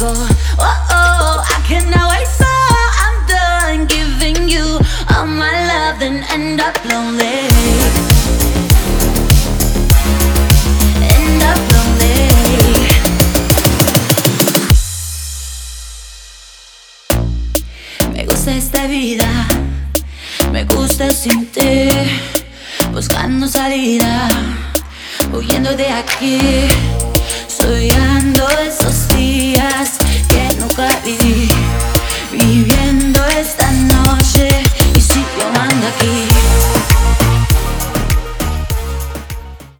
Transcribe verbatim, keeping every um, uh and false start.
go. Oh oh, I cannot wait, so I'm done giving you all my love, then end up lonely. End up lonely. Me gusta esta vida, me gusta sin ti, buscando salida, huyendo de aquí, soñando, eso sí.